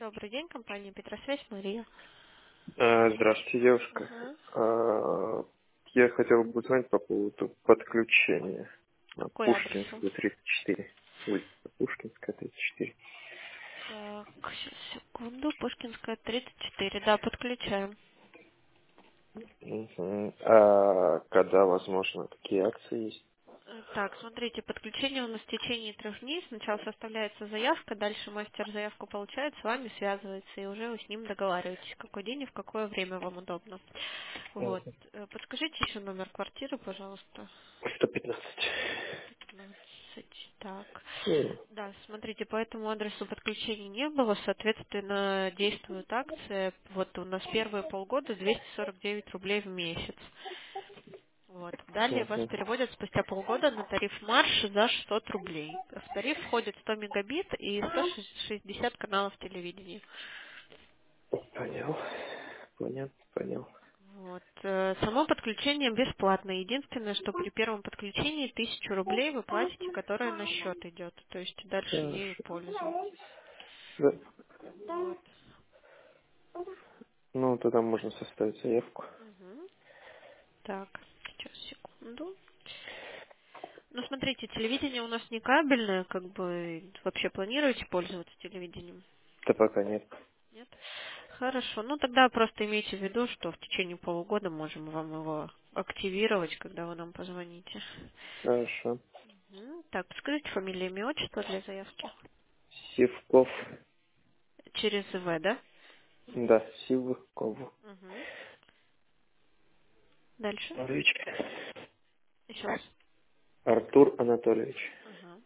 Добрый день, компания Петросвязь, Мария. Здравствуйте, девушка. Ага. Я хотел бы узнать по поводу подключения на Какой адрес? Пушкинскую 34. Улица Пушкинская 34. Так, сейчас, секунду. Пушкинская, 34. Да, подключаем. Мгм. А когда, возможно, какие акции есть? Так, смотрите, подключение у нас в течение 3 дней. Сначала составляется заявка, дальше мастер заявку получает, с вами связывается, и уже вы с ним договариваетесь, какой день и в какое время вам удобно. Вот. Мгм. Подскажите еще номер квартиры, пожалуйста. 115. 15. Так. Мгм. Да, смотрите, по этому адресу подключений не было, соответственно, действует акция. Вот у нас первые полгода 249 рублей в месяц. Вот. Далее вас Мгм. переводят спустя полгода на тариф Марш за 600 рублей. В тариф входит 100 мегабит и 160 каналов телевидения. Понял. Понял. Вот. Само подключение бесплатное. Единственное, что при первом подключении 1000 рублей вы платите, которая на счет идет. То есть дальше ею Хорошо. пользуетесь. Да. Вот. Ну, тогда можно составить заявку. Мгм. Так, сейчас, секунду. Ну, смотрите, телевидение у нас не кабельное, как бы вообще планируете пользоваться телевидением? Да пока нет. Нет? Хорошо. Ну, тогда просто имейте в виду, что в течение полугода можем вам его активировать, когда вы нам позвоните. Хорошо. Так, скажите фамилию, имя, отчество для заявки. Сивков. Через В, да? Да, Сивков. Угу. Дальше. Анатольевич. Еще раз. Артур Анатольевич. Ага.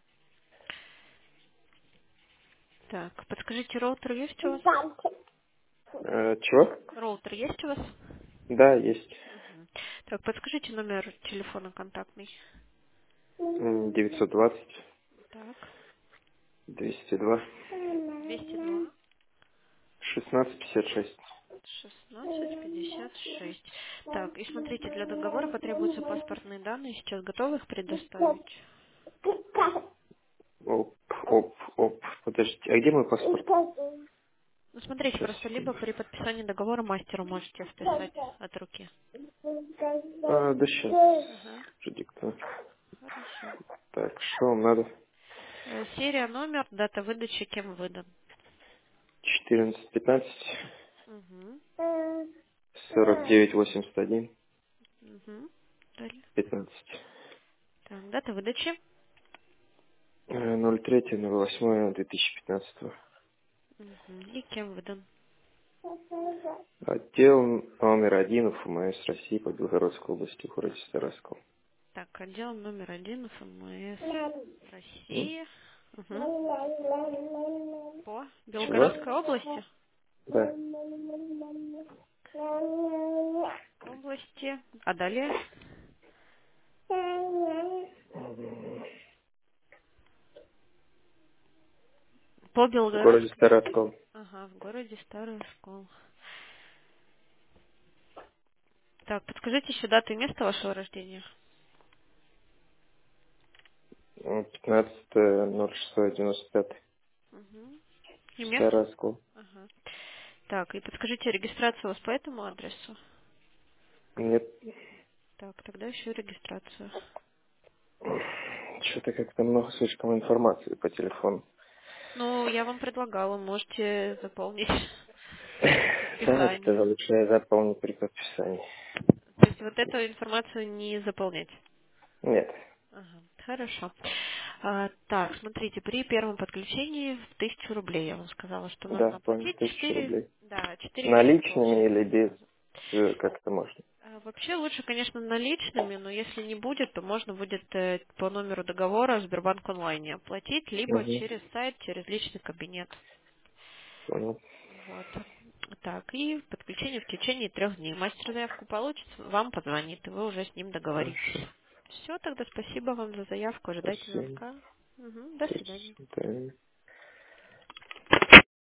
Так, подскажите, роутер есть у вас? Чего? Роутер есть у вас? Да, есть. Мгм. Так, подскажите номер телефона контактный. 920 Так, 202 202 1656. 1656. Так, и смотрите, для договора потребуются паспортные данные. Сейчас готовы их предоставить? Оп. Подождите, а где мой паспорт? Ну, смотрите, Сейчас, просто либо секунду. при подписании договора мастеру можете вписать от руки. Да сейчас. Ага, Уже диктую. хорошо. Так, что вам надо? Серия, номер, дата выдачи, кем выдан. 14 15 Угу. 49 81 Угу. Далее. 15. Так, дата выдачи. 03 08 2015. Угу. И кем выдан. Отдел номер 1 ФМС России по Белгородской области в городе Староскол. Так, отдел номер 1 ФМС М? России. Угу. По Чего? Белгородской области. Да. Области. А далее? По В городе Белгородской. Староскол. Ага, в городе Старая Школа. Так, подскажите еще дату и место вашего рождения. 15.06.95. Угу. И место? Староскол. Ага. Так, и подскажите, регистрация у вас по этому адресу? Нет, Так, тогда еще регистрацию. что-то как-то много слишком информации по телефону. Ну, я вам предлагала, можете заполнить при Так, тогда подписании. лучше я заполню при подписании. То есть вот эту информацию не заполнять. Нет. Ага, хорошо. Так, смотрите, при первом подключении в 1000 рублей я вам сказала, что Да, нужно понял, оплатить 1000 рублей. 4 месяца Наличными получается или без, сразу. как это можно? Вообще лучше, конечно, наличными, но если не будет, то можно будет по номеру договора Сбербанк онлайне оплатить, либо Угу. через сайт, через личный кабинет. Понял. Вот. Так, и подключение в течение 3 дней. Мастер заявку получит, вам позвонит, и вы уже с ним договоритесь. Хорошо. Все, тогда спасибо вам за заявку, ожидайте Спасибо. звонка. Мгм, до До свидания. свидания.